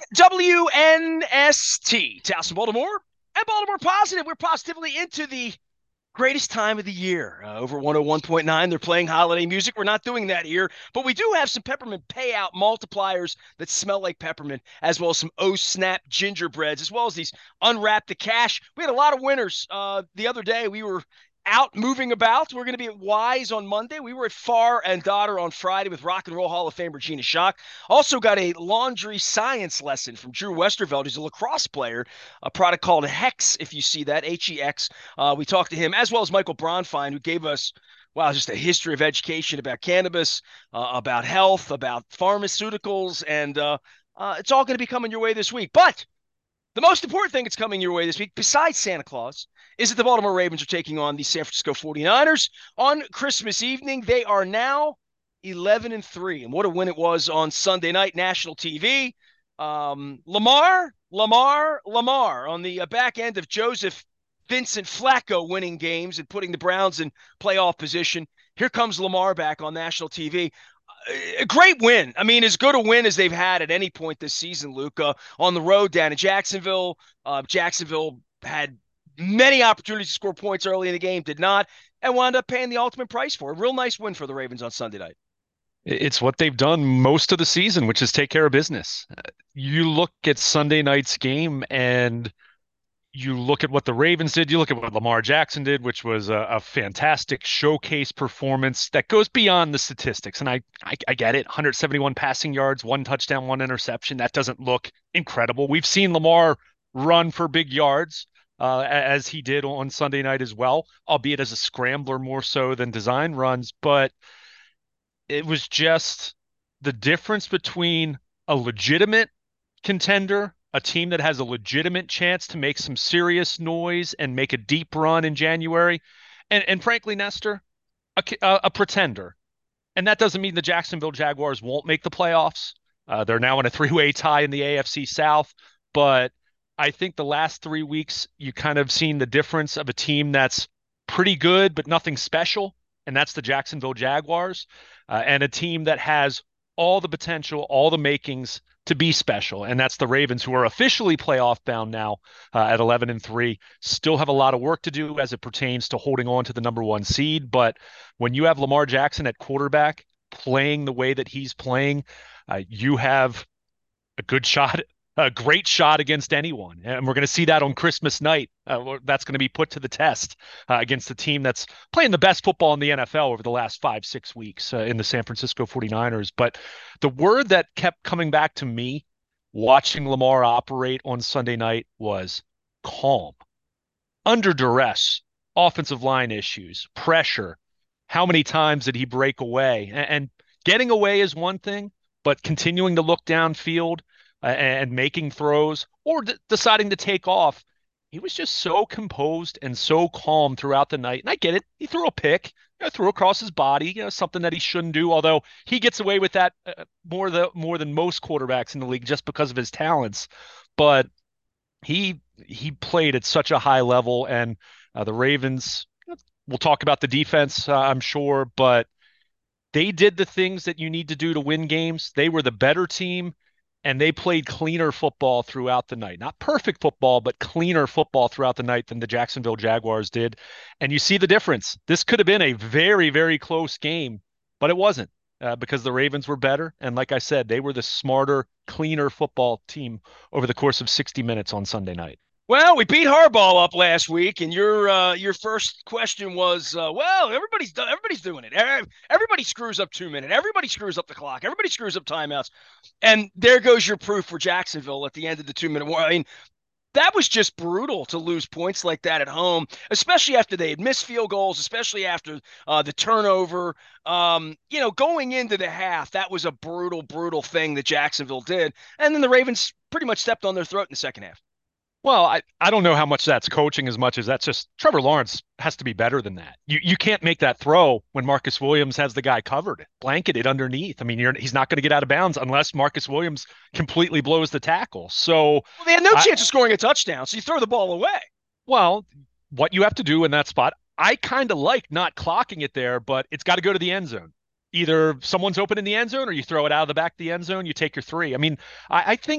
WNST, Towson, Baltimore, and Baltimore Positive. We're positively into the greatest time of the year. Over 101.9, they're playing holiday music. We're not doing that here, but we do have some peppermint payout multipliers that smell like peppermint, as well as some Snap gingerbreads, as well as these Unwrap the Cash. We had a lot of winners the other day. We were out moving about. We're going to be at Wise on Monday. We were at Far and Daughter on Friday with Rock and Roll Hall of Famer Gina Schock. Also got a laundry science lesson from Drew Westerveld, who's a lacrosse player, a product called Hex, if you see that, Hex. We talked to him, as well as Michael Bronfine, who gave us, wow, just a history of education about cannabis, about health, about pharmaceuticals, and it's all going to be coming your way this week. But the most important thing that's coming your way this week, besides Santa Claus, is that the Baltimore Ravens are taking on the San Francisco 49ers on Christmas evening. They are now 11-3, and what a win it was on Sunday night, national TV. Lamar on the back end of Joseph Vincent Flacco winning games and putting the Browns in playoff position. Here comes Lamar back on national TV. A great win. I mean, as good a win as they've had at any point this season, Luca. On the road down in Jacksonville. Jacksonville had many opportunities to score points early in the game, did not, and wound up paying the ultimate price for it. Real nice win for the Ravens on Sunday night. It's what they've done most of the season, which is take care of business. You look at Sunday night's game and you look at what the Ravens did, you look at what Lamar Jackson did, which was a fantastic showcase performance that goes beyond the statistics. And I get it, 171 passing yards, one touchdown, one interception. That doesn't look incredible. We've seen Lamar run for big yards, as he did on Sunday night as well, albeit as a scrambler more so than design runs. But it was just the difference between a legitimate contender, a team that has a legitimate chance to make some serious noise and make a deep run in January, and frankly, Nestor, a pretender. And that doesn't mean the Jacksonville Jaguars won't make the playoffs. They're now in a three-way tie in the AFC South, but I think the last 3 weeks you kind of seen the difference of a team that's pretty good but nothing special, and that's the Jacksonville Jaguars, and a team that has all the potential, all the makings to be special, and that's the Ravens, who are officially playoff bound now at 11-3. Still have a lot of work to do as it pertains to holding on to the number one seed, but when you have Lamar Jackson at quarterback playing the way that he's playing, you have a good shot, a great shot against anyone. And we're going to see that on Christmas night. That's going to be put to the test against a team that's playing the best football in the NFL over the last 5-6 weeks in the San Francisco 49ers. But the word that kept coming back to me watching Lamar operate on Sunday night was calm, under duress, offensive line issues, pressure. How many times did he break away? And getting away is one thing, but continuing to look downfield and making throws or deciding to take off, he was just so composed and so calm throughout the night. And I get it. He threw a pick, threw across his body, something that he shouldn't do, although he gets away with that more than most quarterbacks in the league just because of his talents. But he played at such a high level, and the Ravens, we'll talk about the defense, I'm sure, but they did the things that you need to do to win games. They were the better team, and they played cleaner football throughout the night. Not perfect football, but cleaner football throughout the night than the Jacksonville Jaguars did. And you see the difference. This could have been a very, very close game, but it wasn't, because the Ravens were better. And like I said, they were the smarter, cleaner football team over the course of 60 minutes on Sunday night. Well, we beat Harbaugh up last week, and your first question was, well, everybody's doing it. Everybody screws up 2 minutes. Everybody screws up the clock. Everybody screws up timeouts. And there goes your proof for Jacksonville at the end of the 2 minute war. I mean, that was just brutal to lose points like that at home, especially after they had missed field goals, especially after the turnover. Going into the half, that was a brutal, brutal thing that Jacksonville did. And then the Ravens pretty much stepped on their throat in the second half. Well, I don't know how much that's coaching as much as that's just Trevor Lawrence has to be better than that. You can't make that throw when Marcus Williams has the guy covered, blanketed underneath. I mean, he's not going to get out of bounds unless Marcus Williams completely blows the tackle. So Well, they had no chance of scoring a touchdown, so you throw the ball away. well, what you have to do in that spot, I kind of like not clocking it there, but it's got to go to the end zone. Either someone's open in the end zone or you throw it out of the back of the end zone, you take your three. I mean, I think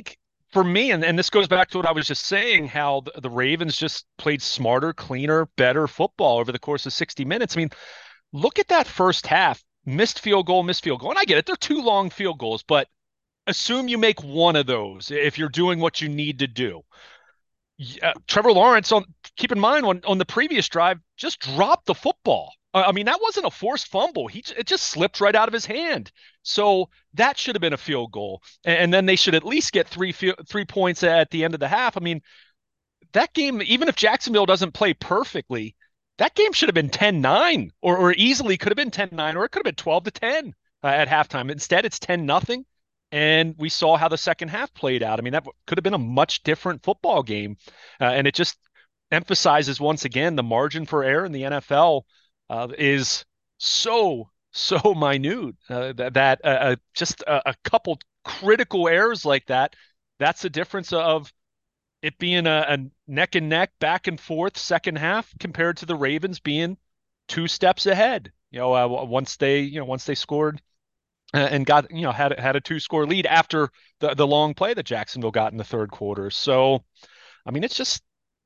for me, and this goes back to what I was just saying, how the Ravens just played smarter, cleaner, better football over the course of 60 minutes. I mean, look at that first half. Missed field goal, missed field goal. And I get it, they're two long field goals, but assume you make one of those if you're doing what you need to do. Trevor Lawrence, keep in mind on the previous drive, just dropped the football. I mean, that wasn't a forced fumble. It just slipped right out of his hand. So that should have been a field goal, and then they should at least get 3 points at the end of the half. I mean, that game, even if Jacksonville doesn't play perfectly, that game should have been 10-9, or easily could have been 10-9, or it could have been 12-10 at halftime. Instead, it's 10-0. And we saw how the second half played out. I mean, that could have been a much different football game. And it just emphasizes once again the margin for error in the NFL is so minute that just a couple critical errors like that, that's the difference of it being a neck and neck, back and forth second half compared to the Ravens being two steps ahead. Once they scored and got had a two-score lead after the long play that Jacksonville got in the third quarter. So, I mean, it's just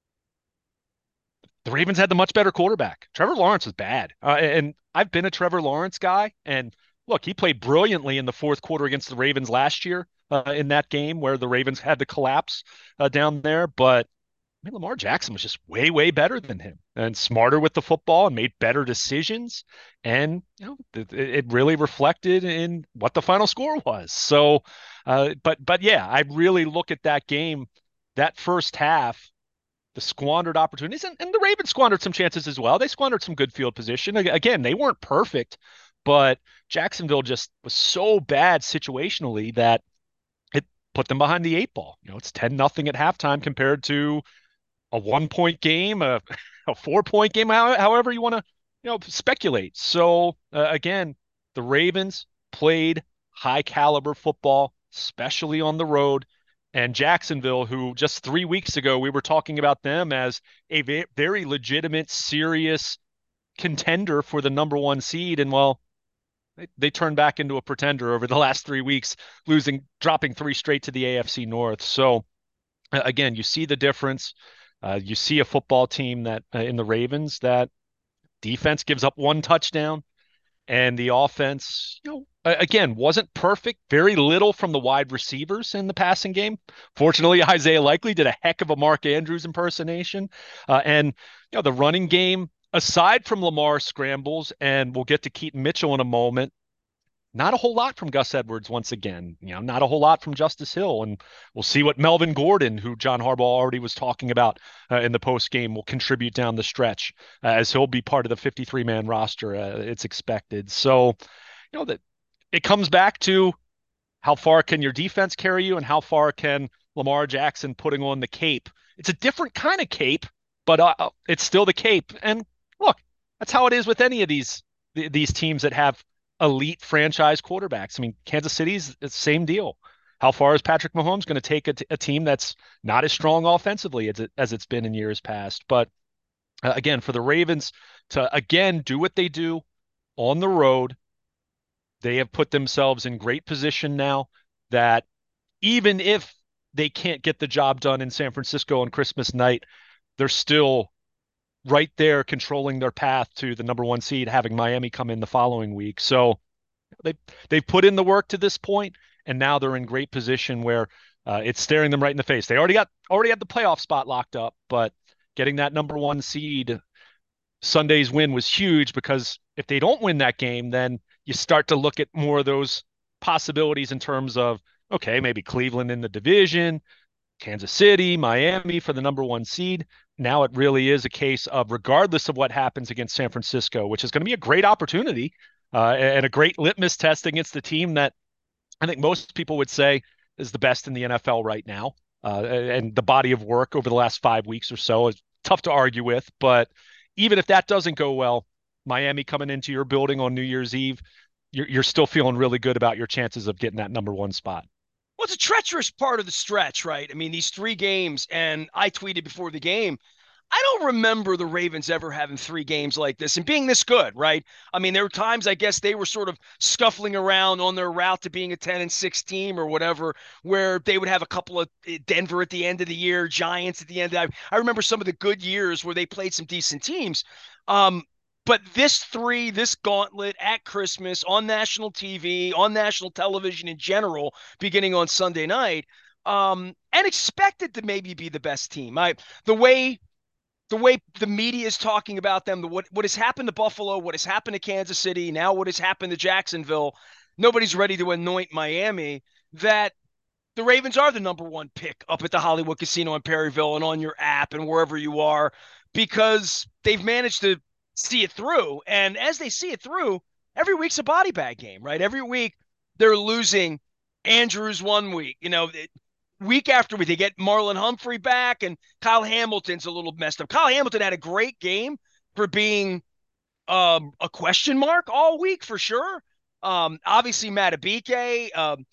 the Ravens had the much better quarterback. Trevor Lawrence was bad, and I've been a Trevor Lawrence guy. And look, he played brilliantly in the fourth quarter against the Ravens last year in that game where the Ravens had to collapse down there. But I mean, Lamar Jackson was just way better than him and smarter with the football and made better decisions. And it really reflected in what the final score was. So, but yeah, I really look at that game, that first half, the squandered opportunities, and the Ravens squandered some chances as well. They squandered some good field position. Again, they weren't perfect, but Jacksonville just was so bad situationally that it put them behind the eight ball. It's 10-0 at halftime compared to a 1 point game, a 4 point game, however you want to, speculate. So again, the Ravens played high caliber football, especially on the road. And Jacksonville, who just 3 weeks ago, we were talking about them as a very legitimate, serious contender for the number one seed. And well, they turned back into a pretender over the last 3 weeks, dropping three straight to the AFC North. So again, you see the difference. You see a football team that in the Ravens that defense gives up one touchdown, and the offense, again, wasn't perfect. Very little from the wide receivers in the passing game. Fortunately, Isaiah Likely did a heck of a Mark Andrews impersonation, and the running game, aside from Lamar scrambles, and we'll get to Keaton Mitchell in a moment. Not a whole lot from Gus Edwards once again, not a whole lot from Justice Hill. And we'll see what Melvin Gordon, who John Harbaugh already was talking about in the post game, will contribute down the stretch as he'll be part of the 53-man roster. It's expected. So, that it comes back to how far can your defense carry you and how far can Lamar Jackson putting on the cape. It's a different kind of cape, but it's still the cape. And look, that's how it is with any of these teams that have elite franchise quarterbacks. I mean, Kansas City's the same deal. How far is Patrick Mahomes going to take a team that's not as strong offensively as it's been in years past? But again, for the Ravens to again do what they do on the road, they have put themselves in great position now that even if they can't get the job done in San Francisco on Christmas night, they're still right there controlling their path to the number one seed, having Miami come in the following week. So they've put in the work to this point, and now they're in great position where it's staring them right in the face. They already had the playoff spot locked up, but getting that number one seed, Sunday's win was huge, because if they don't win that game, then you start to look at more of those possibilities in terms of, okay, maybe Cleveland in the division, Kansas City, Miami for the number one seed. Now it really is a case of, regardless of what happens against San Francisco, which is going to be a great opportunity and a great litmus test against the team that I think most people would say is the best in the NFL right now. And the body of work over the last 5 weeks or so is tough to argue with. But even if that doesn't go well, Miami coming into your building on New Year's Eve, you're still feeling really good about your chances of getting that number one spot. Well, it's a treacherous part of the stretch, right? I mean, these 3 games, and I tweeted before the game, I don't remember the Ravens ever having three games like this and being this good, right? I mean, there were times I guess they were sort of scuffling around on their route to being a 10-6 team or whatever, where they would have a couple of Denver at the end of the year, Giants at the end. I remember some of the good years where they played some decent teams. Um, but this gauntlet at Christmas on national TV, on national television in general, beginning on Sunday night, and expected to maybe be the best team. The way the way the media is talking about them, what has happened to Buffalo, what has happened to Kansas City, now what has happened to Jacksonville, nobody's ready to anoint Miami. That the Ravens are the number one pick up at the Hollywood Casino in Perryville and on your app and wherever you are, because they've managed to see it through. And as they see it through, every week's a body bag game, right? Every week they're losing Andrews one week, week after week. They get Marlon Humphrey back, and Kyle Hamilton's a little messed up. Kyle Hamilton had a great game for being a question mark all week for sure. Obviously, Matabike,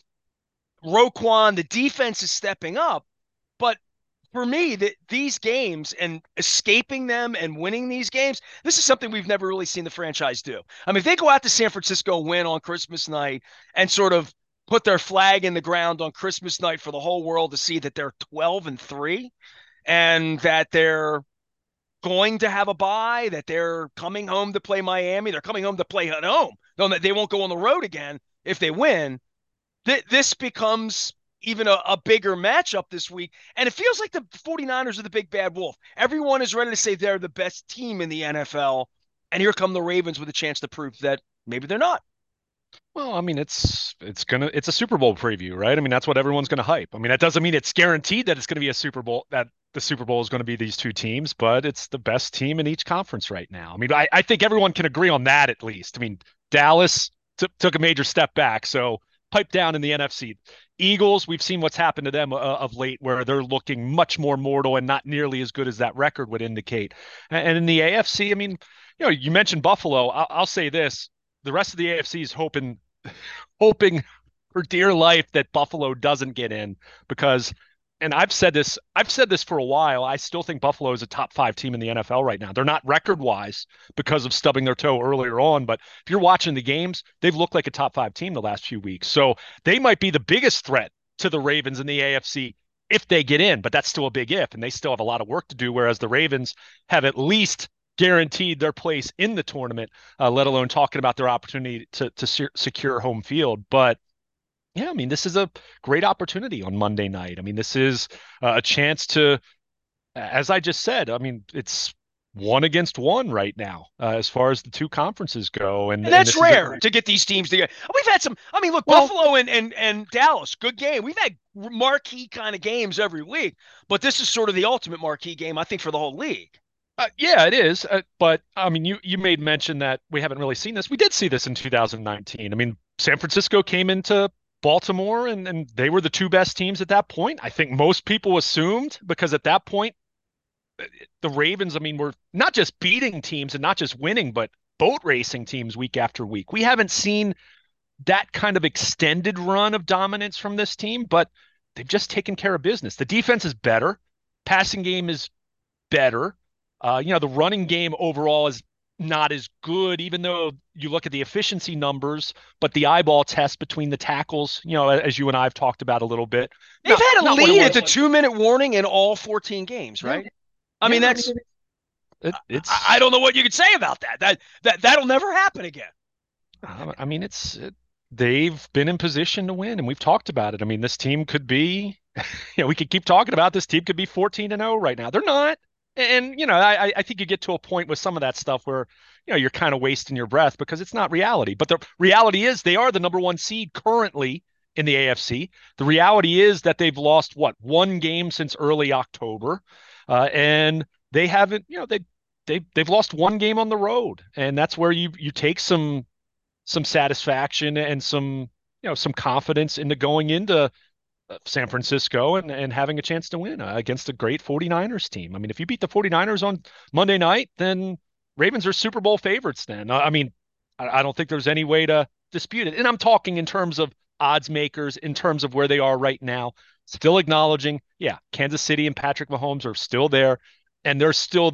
Roquan, the defense is stepping up. But for me, these games and escaping them and winning these games, this is something we've never really seen the franchise do. I mean, if they go out to San Francisco and win on Christmas night and sort of put their flag in the ground on Christmas night for the whole world to see that they're 12-3 and that they're going to have a bye, that they're coming home to play Miami, they're coming home to play at home, they won't go on the road again if they win. This becomes even a bigger matchup this week. And it feels like the 49ers are the big bad wolf. Everyone is ready to say they're the best team in the NFL. And here come the Ravens with a chance to prove that maybe they're not. Well, I mean, it's a Super Bowl preview, right? I mean, that's what everyone's gonna hype. I mean, that doesn't mean it's guaranteed that it's gonna be a Super Bowl, that the Super Bowl is going to be these two teams, but it's the best team in each conference right now. I mean, I think everyone can agree on that at least. I mean, Dallas took a major step back, so pipe down in the NFC. Eagles, we've seen what's happened to them of late, where they're looking much more mortal and not nearly as good as that record would indicate. And in the AFC, I mean, you mentioned Buffalo. I'll say this: the rest of the AFC is hoping for dear life that Buffalo doesn't get in, because, and I've said this for a while, I still think Buffalo is a top 5 team in the NFL right now. They're not record wise because of stubbing their toe earlier on, but if you're watching the games, they've looked like a top 5 team the last few weeks. So they might be the biggest threat to the Ravens in the AFC if they get in, but that's still a big if, and they still have a lot of work to do, whereas the Ravens have at least guaranteed their place in the tournament, let alone talking about their opportunity to secure home field. But yeah, I mean, this is a great opportunity on Monday night. I mean, this is a chance to, as I just said, I mean, it's one against one right now, as far as the two conferences go. And that's rare to get these teams together. We've had some, I mean, look, Buffalo and Dallas, good game. We've had marquee kind of games every week, but this is sort of the ultimate marquee game, I think, for the whole league. Yeah, it is. But I mean, you made mention that we haven't really seen this. We did see this in 2019. I mean, San Francisco came into Baltimore and they were the two best teams at that point. I think most people assumed, because at that point, the Ravens, I mean, were not just beating teams and not just winning, but boat racing teams week after week. We haven't seen that kind of extended run of dominance from this team, but they've just taken care of business. The defense is better. Passing game is better. The running game overall is not as good, even though you look at the efficiency numbers, but the eyeball test between the tackles, as you and I have talked about a little bit. They've had a lead at the 2-minute warning in all 14 games, right? Yeah. I mean, that's, I don't know what you could say about that. That'll never happen again. I mean, they've been in position to win, and we've talked about it. I mean, this team could be, we could keep talking about this team could be 14-0 right now. They're not. And, I think you get to a point with some of that stuff where, you're kind of wasting your breath because it's not reality. But the reality is they are the number 1 seed currently in the AFC. The reality is that they've lost, one game since early October. And they haven't, they've lost 1 game on the road. And that's where you take some satisfaction and some confidence into going into San Francisco and having a chance to win against a great 49ers team. I mean, if you beat the 49ers on Monday night, then Ravens are Super Bowl favorites then. I mean, I don't think there's any way to dispute it. And I'm talking in terms of odds makers, in terms of where they are right now, still acknowledging, Kansas City and Patrick Mahomes are still there. and they're still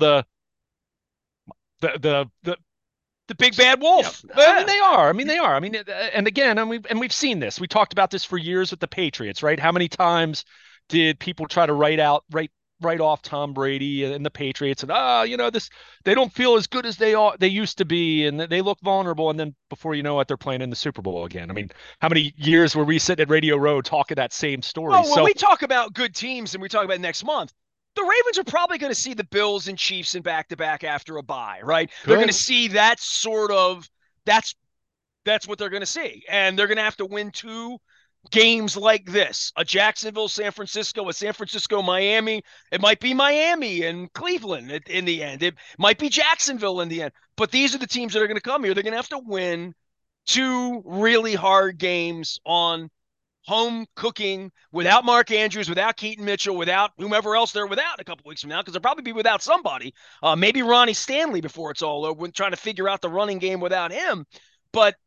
the The big bad yeah, wolf. I mean Yeah. they are. I mean they are. I mean, and again, we've seen this. We talked about this for years with the Patriots, right? How many times did people try to write off Tom Brady and the Patriots and this they don't feel as good as they used to be and they look vulnerable, and then before you know it they're playing in the Super Bowl again. I mean, how many years were we sitting at Radio Row talking that same story? Well, when So we talk about good teams and we talk about next month, the Ravens are probably going to see the Bills and Chiefs in back to back after a bye, right? They're going to good. see that sort of that's that's what they're going to see, and they're going to have to win two games like this: a Jacksonville, San Francisco, a San Francisco, Miami. It might be Miami and Cleveland in the end. It might be Jacksonville in the end. But these are the teams that are going to come here. They're going to have to win two really hard games on home cooking without Mark Andrews, without Keaton Mitchell, without whomever else they're without a couple weeks from now, because they'll probably be without somebody. Maybe Ronnie Stanley before it's all over, when trying to figure out the running game without him. But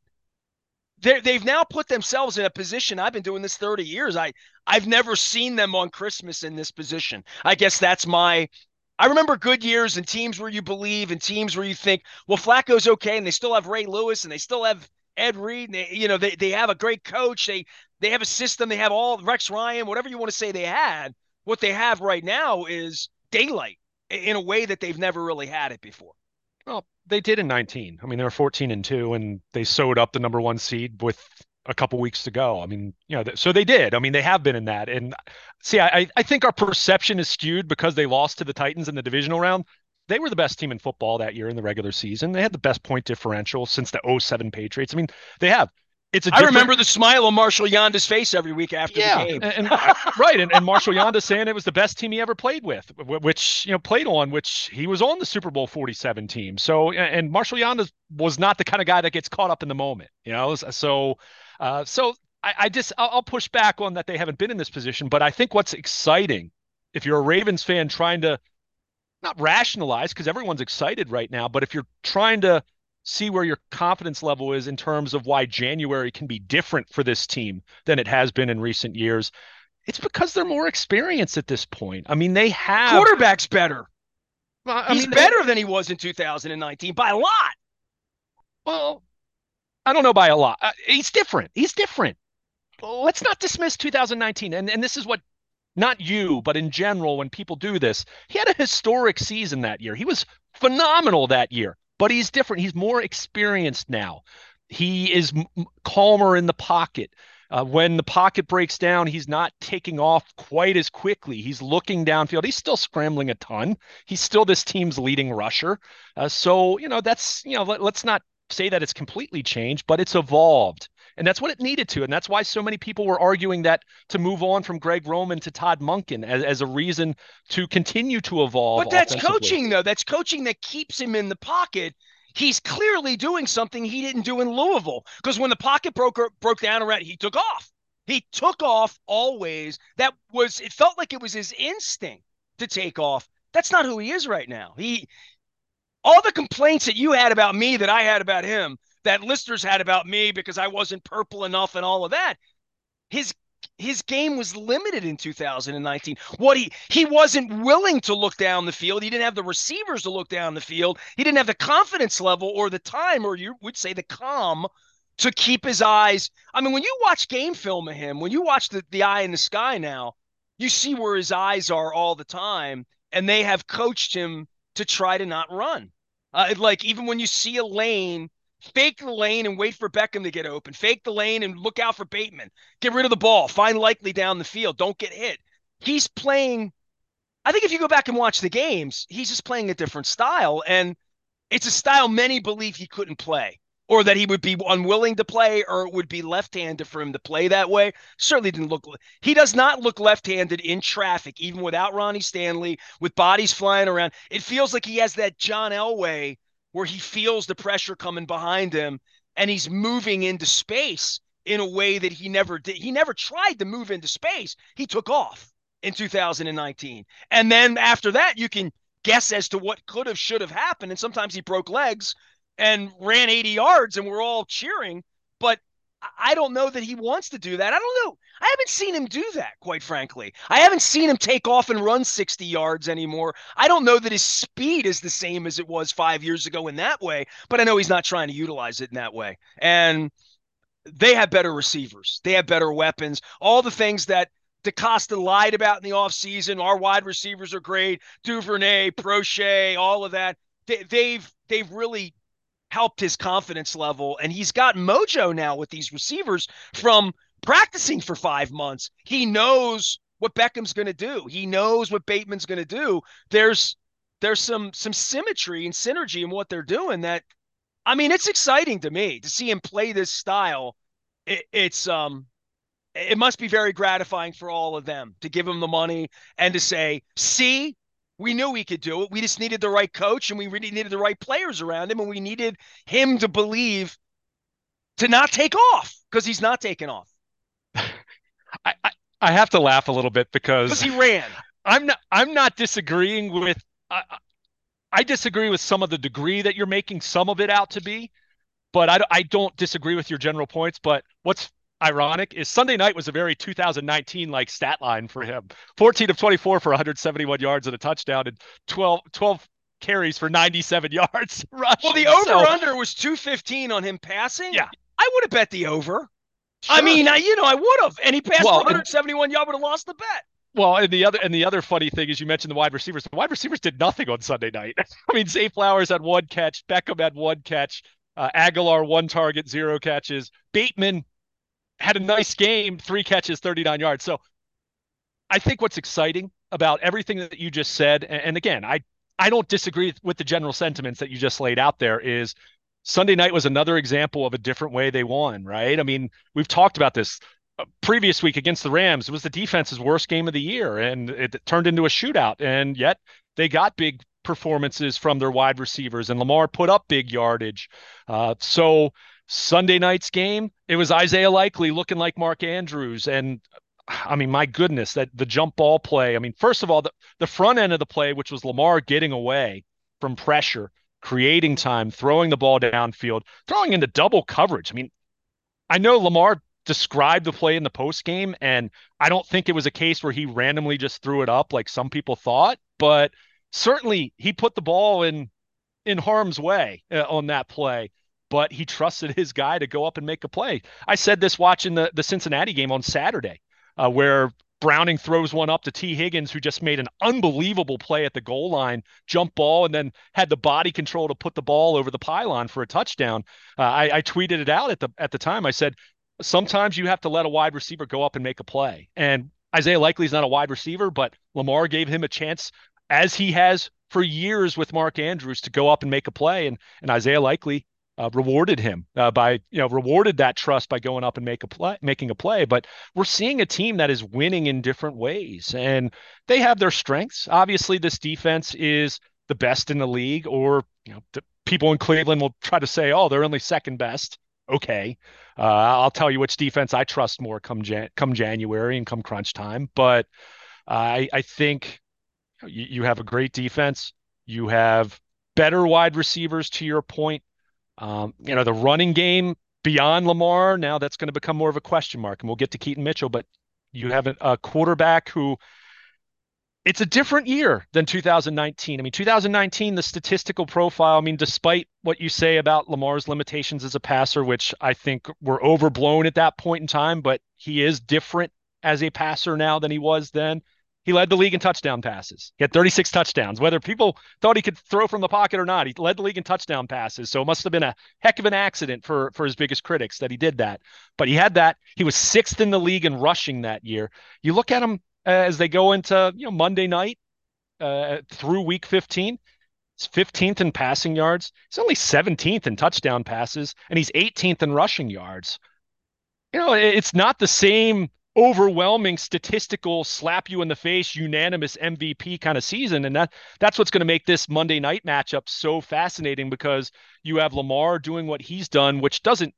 they've now put themselves in a position. I've been doing this 30 years. I've never seen them on Christmas in this position. I guess that's my. I remember good years and teams where you believe and teams where you think, well, Flacco's okay, and they still have Ray Lewis and they still have Ed Reed. And they have a great coach. They have a system. They have all Rex Ryan, whatever you want to say they had. What they have right now is daylight in a way that they've never really had it before. Well, they did in 19. I mean, they were 14-2, and they sewed up the number one seed with a couple weeks to go. I mean, so they did. I mean, they have been in that. And see, I think our perception is skewed because they lost to the Titans in the divisional round. They were the best team in football that year in the regular season. They had the best point differential since the '07 Patriots. I mean, they have. It's a I different. remember the smile on Marshall Yonda's face every week after the Yeah, game. right, and Marshall Yanda saying it was the best team he ever played with, which played on, which he was on the Super Bowl 47 team. So, and Marshall Yanda was not the kind of guy that gets caught up in the moment, so I'll push back on that they haven't been in this position, but I think what's exciting, if you're a Ravens fan trying to not rationalize because everyone's excited right now, but if you're trying to see where your confidence level is in terms of why January can be different for this team than it has been in recent years, it's because they're more experienced at this point. I mean, they have Quarterback's better. He's mean, better than he was in 2019 by a lot. well, I don't know by a lot. He's different. He's different. Let's not dismiss 2019. And this is what, not you, but in general, when people do this, he had a historic season that year. He was phenomenal that year, but he's different. He's more experienced now. He is calmer in the pocket. When the pocket breaks down, he's not taking off quite as quickly. He's looking downfield. He's still scrambling a ton. He's still this team's leading rusher. Let's not say that it's completely changed, but it's evolved. And that's what it needed to. And that's why so many people were arguing that to move on from Greg Roman to Todd Monken as a reason to continue to evolve. But that's coaching, though. That's coaching that keeps him in the pocket. He's clearly doing something he didn't do in Louisville, because when the pocket broke down around, he took off. He took off always. It felt like it was his instinct to take off. That's not who he is right now. All the complaints that you had about me that I had about him, that listeners had about me because I wasn't purple enough and all of that, his game was limited in 2019. He wasn't willing to look down the field. He didn't have the receivers to look down the field. He didn't have the confidence level or the time, or you would say the calm, to keep his eyes. I mean, when you watch game film of him, when you watch the eye in the sky now, you see where his eyes are all the time, and they have coached him to try to not run. Like even when you see a lane, fake the lane and wait for Beckham to get open. Fake the lane and look out for Bateman. Get rid of the ball. Find Likely down the field. Don't get hit. He's playing. I think if you go back and watch the games, he's just playing a different style. And it's a style many believe he couldn't play, or that he would be unwilling to play, or it would be left-handed for him to play that way. Certainly didn't look. He does not look left-handed in traffic, even without Ronnie Stanley, with bodies flying around. It feels like he has that John Elway where he feels the pressure coming behind him and he's moving into space in a way that he never did. He never tried to move into space. He took off in 2019. And then after that, you can guess as to what could have, should have happened. And sometimes he broke legs and ran 80 yards and we're all cheering. But I don't know that he wants to do that. I don't know. I haven't seen him do that, quite frankly. I haven't seen him take off and run 60 yards anymore. I don't know that his speed is the same as it was 5 years ago in that way, but I know he's not trying to utilize it in that way. And they have better receivers. They have better weapons. All the things that DeCosta lied about in the offseason. Our wide receivers are great. Duvernay, Prochet, all of that. They've really helped his confidence level. And he's got mojo now with these receivers from practicing for 5 months. He knows what Beckham's going to do. He knows what Bateman's going to do. There's some symmetry and synergy in what they're doing that, I mean, it's exciting to me to see him play this style. It must be very gratifying for all of them to give him the money and to say, see, we knew we could do it. We just needed the right coach and we really needed the right players around him. And we needed him to believe to not take off because he's not taking off I, I I have to laugh a little bit because because he ran. I'm not disagreeing with I disagree with some of the degree that you're making some of it out to be, but I don't disagree with your general points. But what's ironic is Sunday night was a very 2019 like stat line for him. 14 of 24 for 171 yards and a touchdown, and 12 carries for 97 yards Well, the rushing. over So under was 215 on him passing. yeah, I would have bet the over. I sure. mean, I would have. And he passed for Well, and 171 yards, would have lost the bet. and the other funny thing is you mentioned the wide receivers. The wide receivers did nothing on Sunday night. I mean, Zay Flowers had one catch, Beckham had one catch, Aguilar one target, zero catches. Bateman had a nice game, three catches, 39 yards. So I think what's exciting about everything that you just said, and again, I don't disagree with the general sentiments that you just laid out there, is Sunday night was another example of a different way they won, right? I mean, we've talked about this previous week against the Rams. It was the defense's worst game of the year, and it turned into a shootout. And yet they got big performances from their wide receivers, and Lamar put up big yardage. So Sunday night's game, it was Isaiah Likely looking like Mark Andrews. And I mean, my goodness, that the jump ball play. I mean, first of all, the front end of the play, which was Lamar getting away from pressure, creating time, throwing the ball downfield, throwing into double coverage. I mean, I know Lamar described the play in the post game, and I don't think it was a case where he randomly just threw it up like some people thought, but certainly he put the ball in harm's way on that play. But he trusted his guy to go up and make a play. I said this watching the Cincinnati game on Saturday, where Browning throws one up to T. Higgins, who just made an unbelievable play at the goal line, jump ball, and then had the body control to put the ball over the pylon for a touchdown. I tweeted it out at the time. I said, sometimes you have to let a wide receiver go up and make a play. And Isaiah Likely is not a wide receiver, but Lamar gave him a chance, as he has for years with Mark Andrews, to go up and make a play. And Isaiah Likely rewarded him by rewarded that trust by going up and making a play. But we're seeing a team that is winning in different ways, and they have their strengths. Obviously, this defense is the best in the league, or the people in Cleveland will try to say, "Oh, they're only second best." Okay, I'll tell you which defense I trust more come January and come crunch time. But I think you have a great defense. You have better wide receivers, to your point. The running game beyond Lamar, now that's going to become more of a question mark, and we'll get to Keaton Mitchell, but you have a quarterback who, it's a different year than 2019. I mean, 2019, the statistical profile, I mean, despite what you say about Lamar's limitations as a passer, which I think were overblown at that point in time, but he is different as a passer now than he was then. He led the league in touchdown passes. He had 36 touchdowns. Whether people thought he could throw from the pocket or not, he led the league in touchdown passes. So it must have been a heck of an accident for his biggest critics that he did that. But he had that. He was sixth in the league in rushing that year. You look at him as they go into Monday night through week 15. He's 15th in passing yards. He's only 17th in touchdown passes, and he's 18th in rushing yards. It's not the same overwhelming statistical slap you in the face unanimous MVP kind of season, and that's what's going to make this Monday night matchup so fascinating, because you have Lamar doing what he's done, which doesn't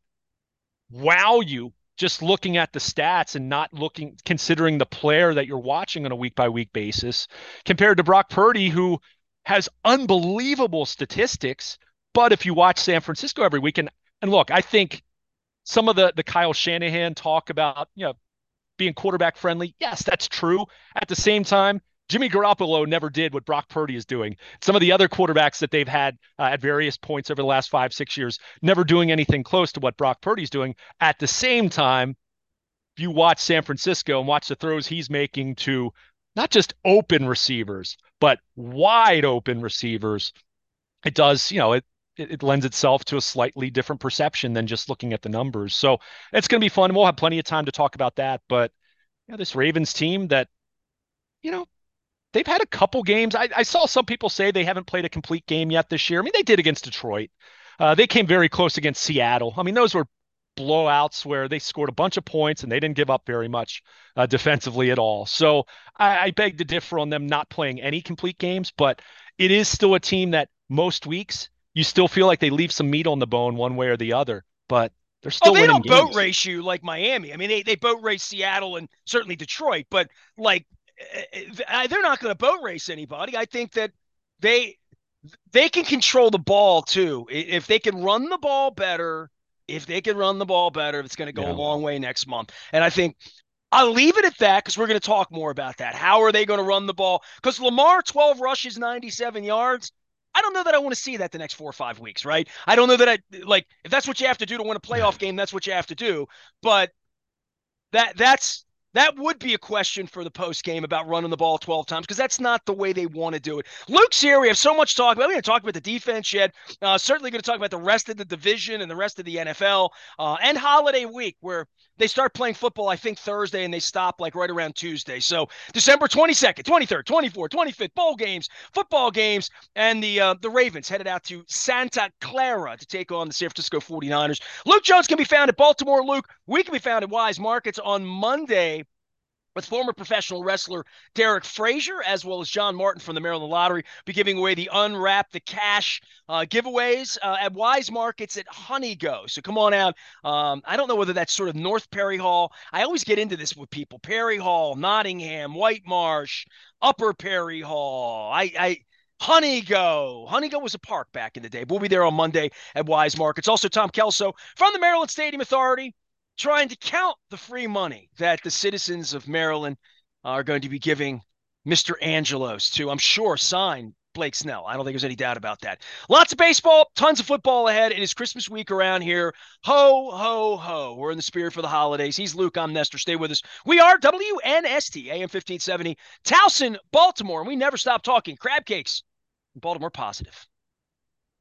wow you just looking at the stats and not considering the player that you're watching on a week by week basis, compared to Brock Purdy, who has unbelievable statistics. But if you watch San Francisco every week, and look, I think some of the Kyle Shanahan talk about, being quarterback friendly. Yes, that's true. At the same time, Jimmy Garoppolo never did what Brock Purdy is doing. Some of the other quarterbacks that they've had at various points over the last 5, 6 years, never doing anything close to what Brock Purdy's doing. At the same time, if you watch San Francisco and watch the throws he's making to not just open receivers, but wide open receivers, it does, it lends itself to a slightly different perception than just looking at the numbers. So it's going to be fun. We'll have plenty of time to talk about that. But this Ravens team that, you know, they've had a couple games. I saw some people say they haven't played a complete game yet this year. I mean, they did against Detroit. They came very close against Seattle. I mean, those were blowouts where they scored a bunch of points and they didn't give up very much defensively at all. So I beg to differ on them not playing any complete games, but it is still a team that most weeks you still feel like they leave some meat on the bone one way or the other, but they're Oh, still they winning don't boat games. race you like Miami. I mean, they boat race Seattle and certainly Detroit, but like they're not going to boat race anybody. I think that they they can control the ball too. If they can run the ball better, if they can run the ball better, it's going to go a Yeah. long way next month. And I think I'll leave it at that because we're going to talk more about that. How are they going to run the ball? Because Lamar, 12 rushes, 97 yards. I don't know that I want to see that the next 4 or 5 weeks, right? I don't know that like if that's what you have to do to win a playoff game, that's what you have to do. But that's that would be a question for the post game about running the ball 12 times because that's not the way they want to do it. Luke's here. We have so much to talk about. We haven't talked about the defense yet. Certainly going to talk about the rest of the division and the rest of the NFL and holiday week where they start playing football, I think, Thursday and they stop like right around Tuesday. So December 22nd, 23rd, 24th, 25th, bowl games, football games, and the Ravens headed out to Santa Clara to take on the San Francisco 49ers. Luke Jones can be found at Baltimore Luke. We can be found at Wise Markets on Monday with former professional wrestler Derek Frazier, as well as John Martin from the Maryland Lottery, be giving away the Unwrap the Cash giveaways at Wise Markets at Honey Go. So come on out. I don't know whether that's sort of North Perry Hall. I always get into this with people. Perry Hall, Nottingham, White Marsh, Upper Perry Hall. Honey Go. Honey Go was a park back in the day. We'll be there on Monday at Wise Markets. Also, Tom Kelso from the Maryland Stadium Authority trying to count the free money that the citizens of Maryland are going to be giving Mr. Angelos to, I'm sure, sign Blake Snell. I don't think there's any doubt about that. Lots of baseball, tons of football ahead. It is Christmas week around here. Ho, ho, ho. We're in the spirit for the holidays. He's Luke. I'm Nestor. Stay with us. We are WNST, AM 1570, Towson, Baltimore. And we never stop talking crab cakes. Baltimore positive.